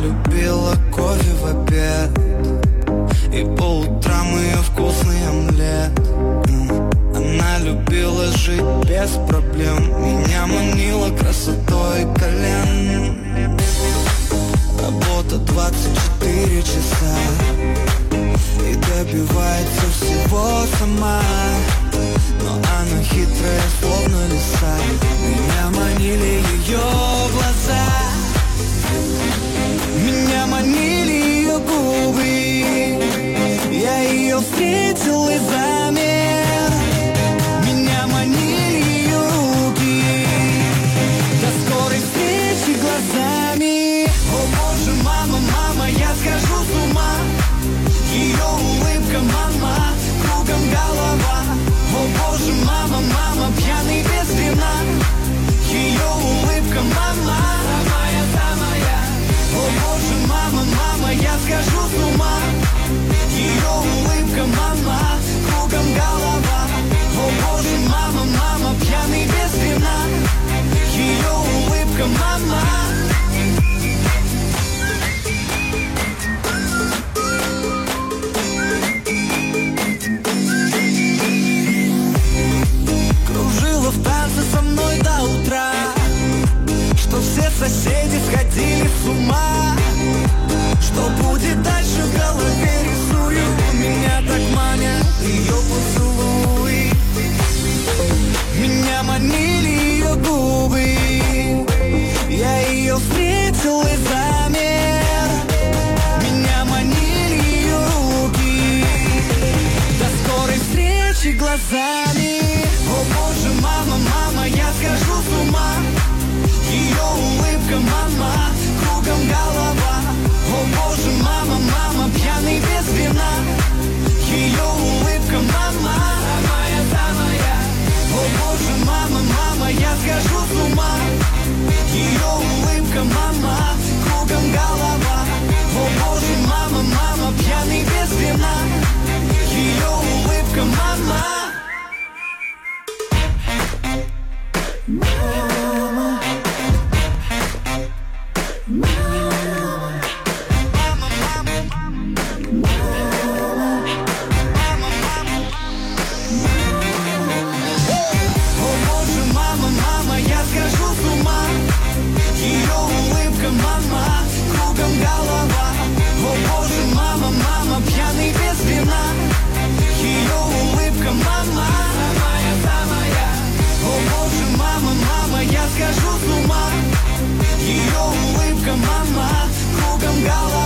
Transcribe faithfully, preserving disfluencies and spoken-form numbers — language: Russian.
любила кофе в обед, и по утрам ее вкусный омлет. Она любила жить без проблем, меня манила красотой колен. Работа двадцать четыре часа, и добивается всего сама. Но она хитрая, словно лиса, меня манили ее глаза. Меня манили ее губы, я ее встретил и замер. Меня манили ее руки, до скорой встречи глазами. О боже, мама, мама, я схожу с ума. Ее улыбка, мама, кругом голова. О боже, мама, мама, пьяный без вина. Ее улыбка, мама, самая, самая. О боже, мама, мама, я схожу с ума. Ее улыбка, мама, кругом голова. О боже, мама, мама, пьяный без вина. Ее улыбка, мама. Кружила в танце со мной до утра, что все соседи сходили с ума. Что будет дальше, в голове рисую. Меня так манят ее поцелуи. Меня манили ее губы, я ее встретил и замер. Меня манили ее руки, до скорой встречи глазами. О боже, мама, мама, я схожу с ума. Ее улыбка, мама, кругом голова. О боже, мама, мама, пьяный без вина. Ее улыбка, мама, самая, самая. О боже, мама, мама, я схожу с ума. Ее улыбка, мама, кругом голова. О боже, мама, мама, пьяный без вина. Ее улыбка, мама. Схожу с ума. Ее улыбка, мама, кругом голова.